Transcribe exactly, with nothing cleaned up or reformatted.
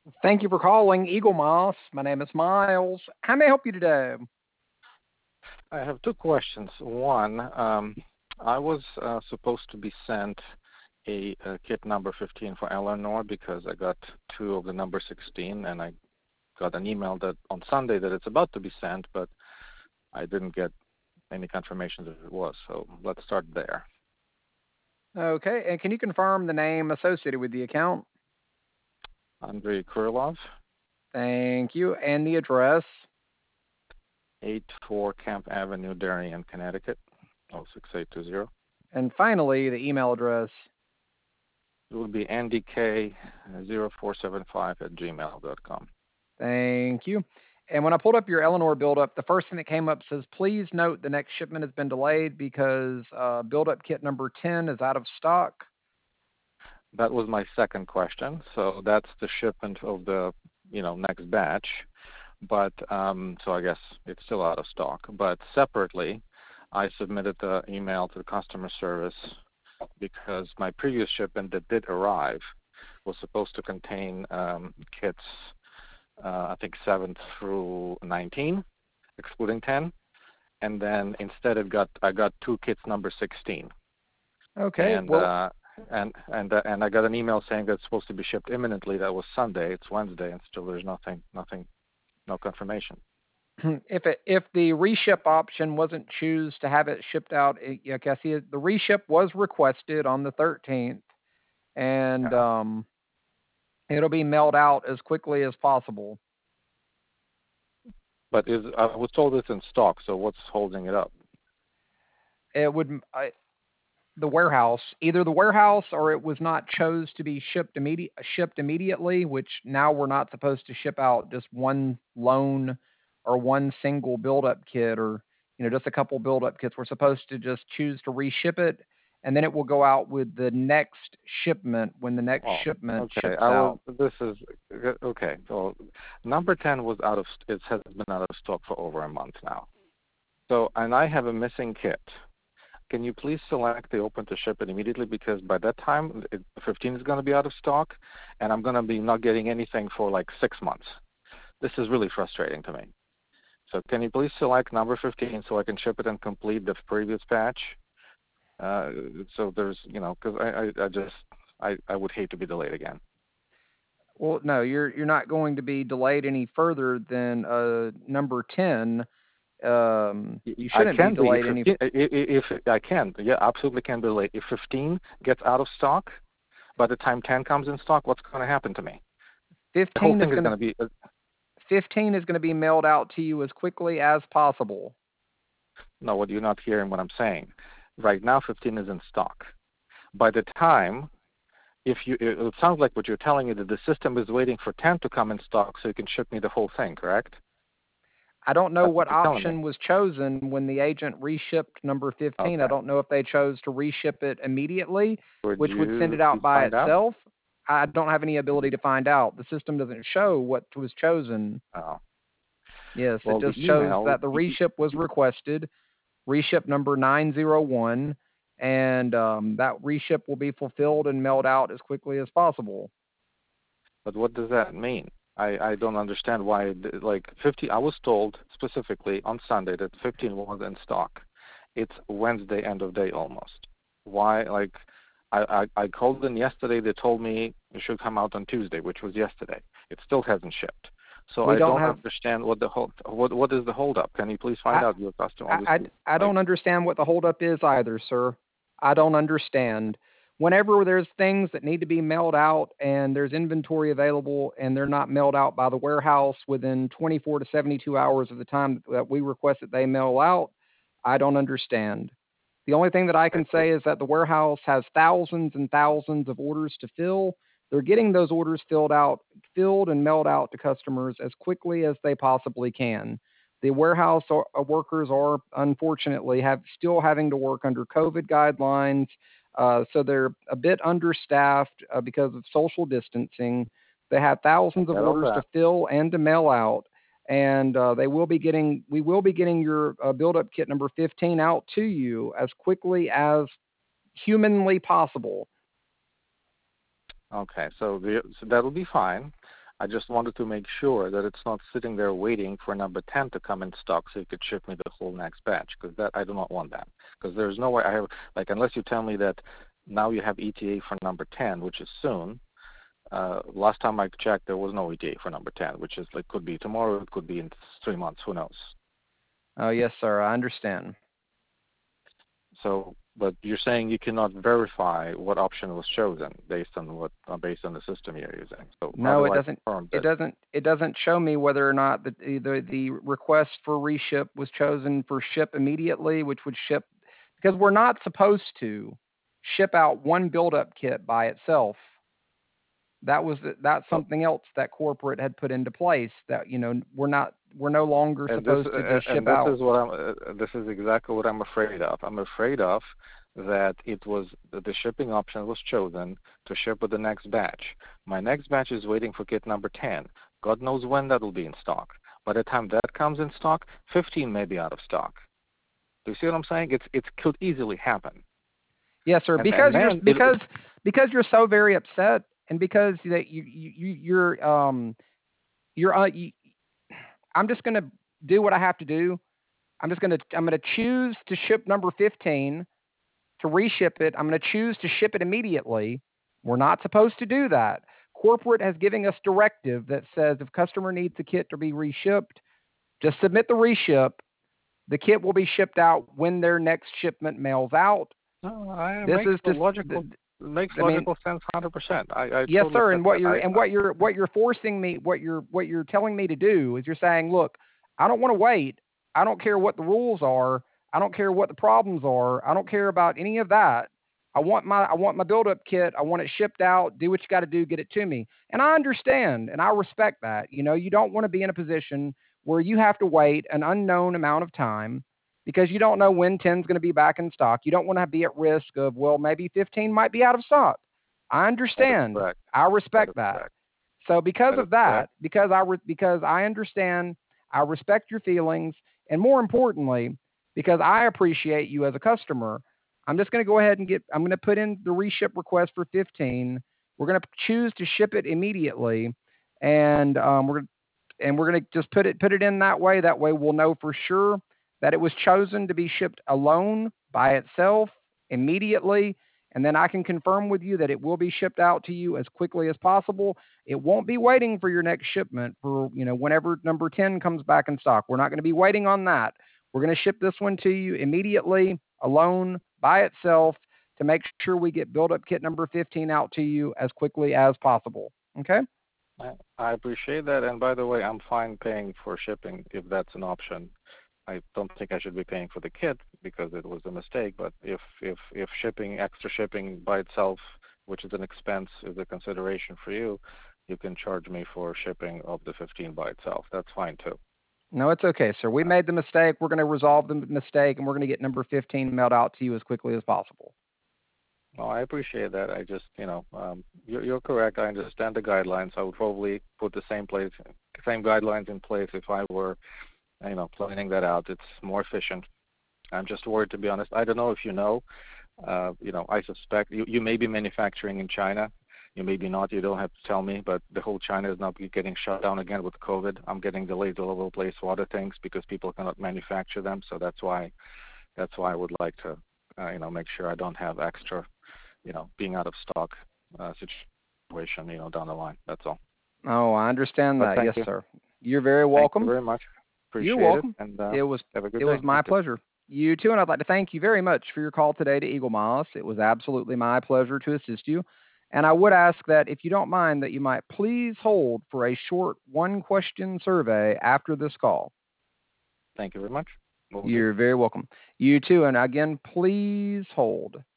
Thank you for calling Eagle Moss. My name is Miles. How may I help you today? I have two questions. One, um, I was uh, supposed to be sent a, a kit number fifteen for Eleanor because I got two of the number sixteen, and I got an email that on Sunday that it's about to be sent, but I didn't get any confirmation that it was. So let's start there. Okay, and can you confirm the name associated with the account? Andrei Krylov, Thank you. And the address? eight four Camp Avenue, Darien, Connecticut, oh six eight two zero. And finally, the email address. It will be andy k zero four seven five at gmail dot com. Thank you. And when I pulled up your Eleanor buildup, the first thing that came up says, please note the next shipment has been delayed because uh, buildup kit number ten is out of stock. That was my second question. So that's the shipment of the, you know, next batch. But um, so I guess it's still out of stock. But separately, I submitted the email to the customer service because my previous shipment that did arrive was supposed to contain um, kits, uh, I think seven through nineteen, excluding ten. And then instead it got I got two kits number sixteen. Okay, And well, uh, and and uh, and I got an email saying that it's supposed to be shipped imminently. That was Sunday. It's Wednesday, and still there's nothing, nothing, no confirmation. if it if the reship option wasn't choose to have it shipped out, it, yeah, I see it, the reship was requested on the thirteenth, and Yeah. um, it'll be mailed out as quickly as possible. But is I was told it's in stock. So what's holding it up? It would I, the warehouse, either the warehouse or it was not chose to be shipped immediate shipped immediately, which now we're not supposed to ship out just one lone or one single build-up kit, or you know just a couple build-up kits. We're supposed to just choose to reship it, and then it will go out with the next shipment when the next Oh, shipment okay. ships I was. out. This is okay. So number ten was out of. It has been out of stock for over a month now. So and I have a missing kit. Can you please select the open to ship it immediately because by that time it, fifteen is going to be out of stock, and I'm going to be not getting anything for like six months. This is really frustrating to me. So can you please select number fifteen so I can ship it and complete the previous batch? Uh, so there's, you know, because I, I, I just, I, I would hate to be delayed again. Well, no, you're you're not going to be delayed any further than uh, number ten. Um, you I shouldn't be can be if delayed any. fifteen, if I can, yeah, absolutely can be delayed. If fifteen gets out of stock, by the time ten comes in stock, what's going to happen to me? The whole fifteen is thing is going to going to be, uh, fifteen is going to be mailed out to you as quickly as possible. no, what you're not hearing what I'm saying. Right now, fifteen is in stock. By the time, if you, it, it sounds like what you're telling me that the system is waiting for ten to come in stock so you can ship me the whole thing, correct? I don't know That's what what you're telling me. option was chosen when the agent reshipped number fifteen. I Okay. don't know if they chose to reship it immediately, Would which would send you it out please by find out? itself. I don't have any Would ability you? to find out. The system doesn't show what was chosen. Oh. Yes, it Well, the just shows email. that the reship was requested, reship number nine zero one, and um, that reship will be fulfilled and mailed out as quickly as possible. But what does that mean? I, I don't understand why, like, fifty, I was told specifically on Sunday that fifteen was in stock. It's Wednesday, end of day almost. Why, like, I, I, I called in yesterday. They told me it should come out on Tuesday, which was yesterday. It still hasn't shipped. So We I don't don't have. understand what the hold, what, what is the holdup? Can you please find I, out your customer, I, I, obviously, I like, don't understand what the holdup is either, sir. I don't understand. Whenever there's things that need to be mailed out and there's inventory available and they're not mailed out by the warehouse within twenty-four to seventy-two hours of the time that we request that they mail out, I don't understand. The only thing that I can so say is that the warehouse has thousands and thousands of orders to fill. They're getting those orders filled out, filled and mailed out to customers as quickly as they possibly can. The warehouse workers are unfortunately have still having to work under COVID guidelines, uh, so they're a bit understaffed uh, because of social distancing. They have I thousands of get all orders to that. fill and to mail out, and uh, they will be getting we will be getting your uh, build up kit number fifteen out to you as quickly as humanly possible. Okay, so, the, so that'll be fine. I just wanted to make sure that it's not sitting there waiting for number ten to come in stock so you could ship me the whole next batch, because that I do not want that. Because there's no way I have, like, unless you tell me that now you have E T A for number ten, which is soon. Uh, last time I checked, there was no E T A for number ten, which is like could be tomorrow, it could be in three months, who knows? Oh, yes, sir. I understand. So, but you're saying you cannot verify what option was chosen based on what uh, based on the system you're using. So how No, do it I doesn't. confirm It that? doesn't. It doesn't show me whether or not the the, the request for reship was chosen for ship immediately, which would ship because we're not supposed to ship out one build-up kit by itself. That was that's Well, something else that corporate had put into place. That you know we're not we're no longer and this supposed to uh, just and ship this out. is what I'm uh, this is exactly what I'm afraid of. I'm afraid of that it was the shipping option was chosen to ship with the next batch. My next batch is waiting for kit number ten. God knows when that will be in stock. By the time that comes in stock, fifteen may be out of stock. Do you see what I'm saying? It's it could easily happen. Yes, sir. And Because and you're then it, because because you're so very upset, and because that you you you- you're um you're uh, you, I'm just gonna do what I have to do. I'm just gonna I'm gonna choose to ship number fifteen to reship it. I'm gonna choose to ship it immediately. We're not supposed to do that. Corporate has given us directive that says if customer needs the kit to be reshipped, just submit the reship. The kit will be shipped out when their next shipment mails out. no, I, it This makes is the just, logical it makes I mean, logical sense one hundred percent. I I yes, totally sir. get And what that. you're I, and I what you're what you're forcing me, what you're what you're telling me to do is you're saying, look, I don't want to wait. I don't care what the rules are. I don't care what the problems are. I don't care about any of that. I want my I want my build up kit. I want it shipped out. Do what you got to do. Get it to me. And I understand and I respect that. You know, you don't want to be in a position where you have to wait an unknown amount of time because you don't know when ten's going to be back in stock. You don't want to be at risk of, well, maybe fifteen might be out of stock. I that is understand. correct. I That is respect that. correct. So because That is of that, correct. because I re- because I understand, I respect your feelings, and more importantly, because I appreciate you as a customer, I'm just going to go ahead and get. I'm going to put in the reship request for fifteen. We're going to choose to ship it immediately, and um, we're and we're going to just put it put it in that way. That way, we'll know for sure that it was chosen to be shipped alone by itself immediately, and then I can confirm with you that it will be shipped out to you as quickly as possible. It won't be waiting for your next shipment for, you know, whenever number ten comes back in stock. We're not going to be waiting on that. We're going to ship this one to you immediately, alone, by itself, to make sure we get build up kit number fifteen out to you as quickly as possible. Okay? I, I appreciate that. And by the way, I'm fine paying for shipping if that's an option. I don't think I should be paying for the kit because it was a mistake. But if if if shipping, extra shipping by itself, which is an expense, is a consideration for you, you can charge me for shipping of the fifteen by itself. That's fine too. No, it's okay, sir. We Uh, made the mistake. We're going to resolve the mistake, and we're going to get number fifteen mailed out to you as quickly as possible. No, I appreciate that. I just, you know, um, you're, you're correct. I understand the guidelines. I would probably put the same place, same guidelines in place if I were, you know, planning that out. It's more efficient. I'm just worried, to be honest. I don't know if you know. Uh, you know, I suspect you, you may be manufacturing in China. You may be not. You don't have to tell me. But the whole China is now getting shut down again with COVID. I'm getting delays all over the place for other things because people cannot manufacture them. So that's why that's why I would like to, uh, you know, make sure I don't have extra, you know, being out of stock uh, situation, you know, down the line. That's all. Oh, I understand But that. thank Yes, you. sir. You're very Thank you welcome. very much. You're Appreciate it. welcome. And uh, It was have a good it was day. You my too. pleasure. You too, and I'd like to thank you very much for your call today to Eagle Moss. It was absolutely my pleasure to assist you. And I would ask that if you don't mind that you might please hold for a short one question survey after this call. Thank you very much. Will do. You're very welcome. You too, and again, please hold.